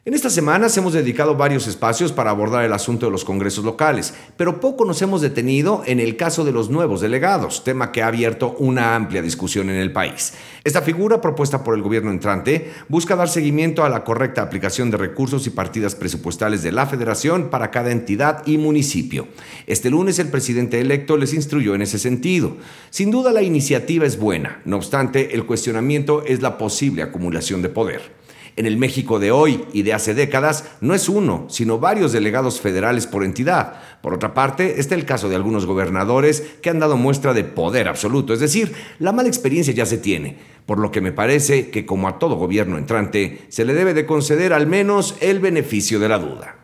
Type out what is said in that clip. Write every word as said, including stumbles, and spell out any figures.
En estas semanas hemos dedicado varios espacios para abordar el asunto de los congresos locales, pero poco nos hemos detenido en el caso de los nuevos delegados, tema que ha abierto una amplia discusión en el país. Esta figura, propuesta por el gobierno entrante, busca dar seguimiento a la correcta aplicación de recursos y partidas presupuestales de la Federación para cada entidad y municipio. Este lunes el presidente electo les instruyó en ese sentido. Sin duda la iniciativa es buena, no obstante, el cuestionamiento es la posible acumulación de poder. En el México de hoy y de hace décadas no es uno, sino varios delegados federales por entidad. Por otra parte, está el caso de algunos gobernadores que han dado muestra de poder absoluto, es decir, la mala experiencia ya se tiene, por lo que me parece que como a todo gobierno entrante se le debe de conceder al menos el beneficio de la duda.